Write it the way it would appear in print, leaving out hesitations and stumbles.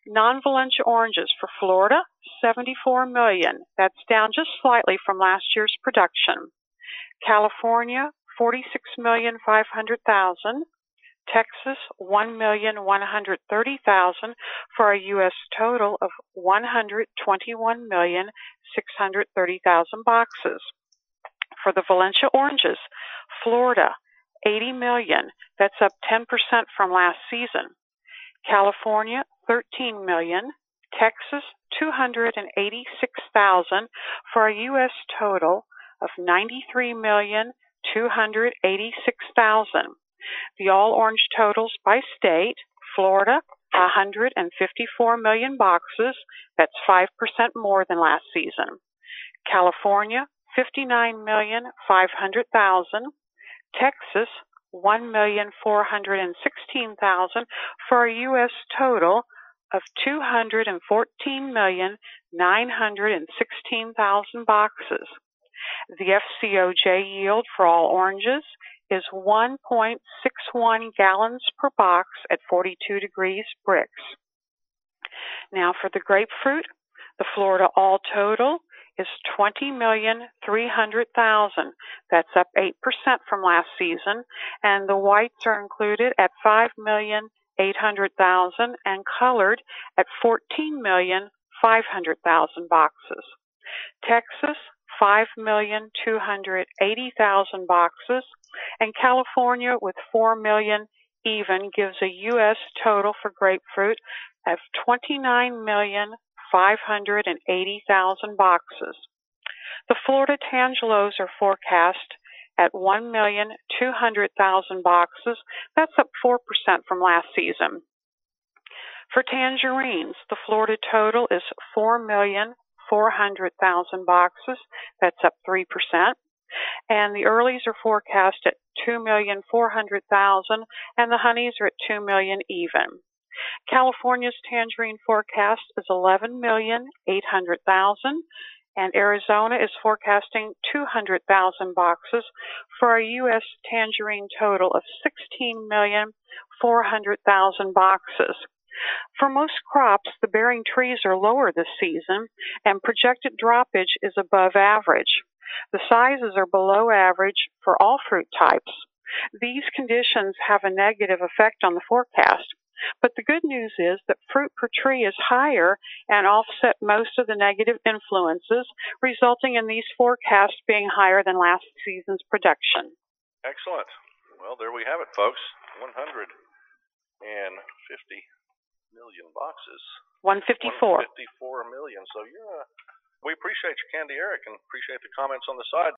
Non-Valencia oranges for Florida, 74 million. That's down just slightly from last year's production. California, 46,500,000. Texas, 1,130,000 for a U.S. total of 121,630,000 boxes. For the Valencia oranges, Florida, 80 million. That's up 10% from last season. California, 13 million. Texas, 286,000 for a U.S. total of 93,286,000. The all-orange totals by state: Florida, 154 million boxes. That's 5% more than last season. California, 59,500,000. Texas, 1,416,000 for a U.S. total of 214,916,000 boxes. The FCOJ yield for all oranges is 1.61 gallons per box at 42 degrees Brix. Now for the grapefruit, the Florida all total is 20,300,000. That's up 8% from last season, and the whites are included at 5,800,000 and colored at 14,500,000 boxes. Texas, 5,280,000 boxes, and California with 4 million even gives a U.S. total for grapefruit of 29,580,000 boxes. The Florida Tangelos are forecast at 1,200,000 boxes. That's up 4% from last season. For tangerines, the Florida total is 4,400,000 boxes. That's up 3%. And the earlies are forecast at 2,400,000, and the honeys are at 2 million even. California's tangerine forecast is 11,800,000, and Arizona is forecasting 200,000 boxes for a U.S. tangerine total of 16,400,000 boxes. For most crops, the bearing trees are lower this season, and projected droppage is above average. The sizes are below average for all fruit types. These conditions have a negative effect on the forecast, but the good news is that fruit per tree is higher and offset most of the negative influences, resulting in these forecasts being higher than last season's production. Excellent. Well, there we have it, folks. 150 million boxes. 154. 154 million. So we appreciate you, Candy Eric, and appreciate the comments on the side.